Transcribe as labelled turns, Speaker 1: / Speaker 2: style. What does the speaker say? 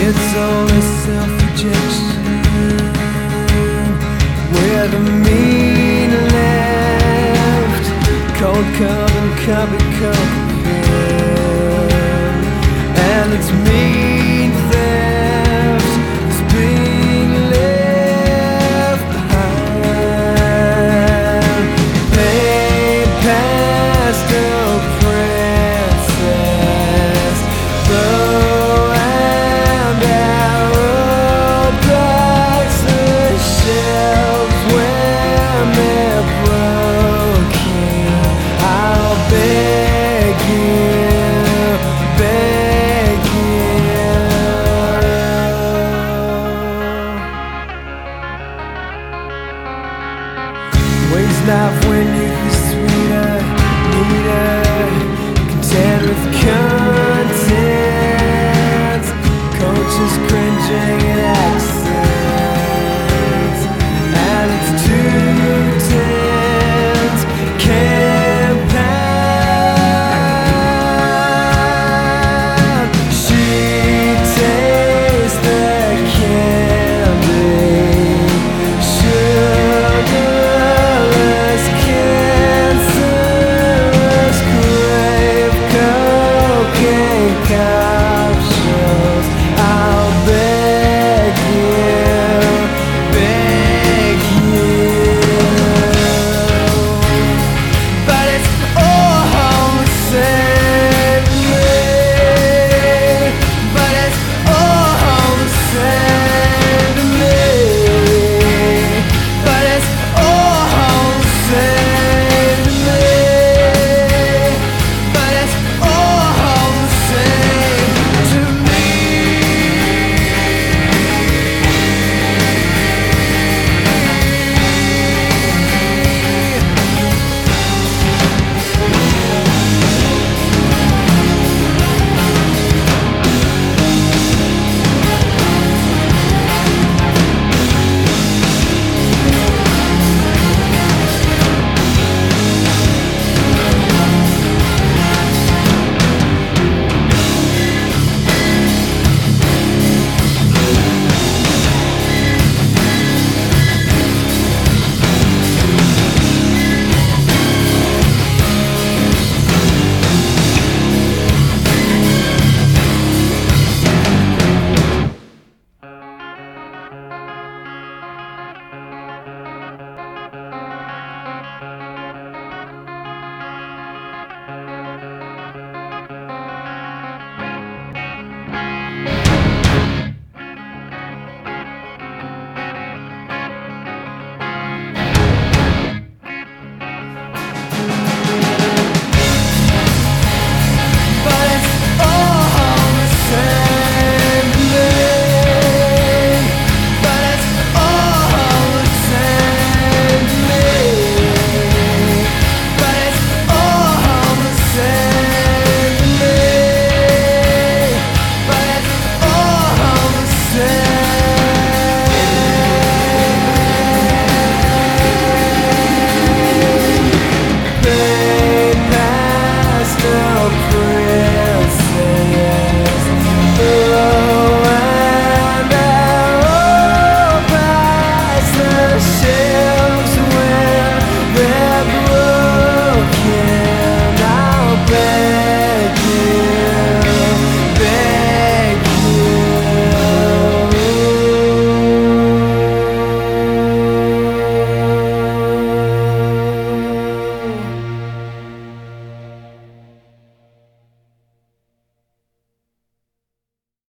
Speaker 1: it's only self-rejection with a mean left. Cold carbon copy pen, and it's mean theft is being left behind. Paid pastel princess, bow and arrow, box of shelves when they're broken. I'll beg you, beg you. Waste life when youth is sweeter, neater, content with content. Coaches cringing at accents, and it's too tense. Campaign. She tastes the candy, sugarless, cancerous, crave cocaine capsules. I'll beg you, beg you. But it's all the same to me. But it's all the same to me. But it's all the same to me. But it's all the same to me. But it's all the same to me. But it's all the same to me. But it's all the same to me. But it's all the same. Paid pastel print.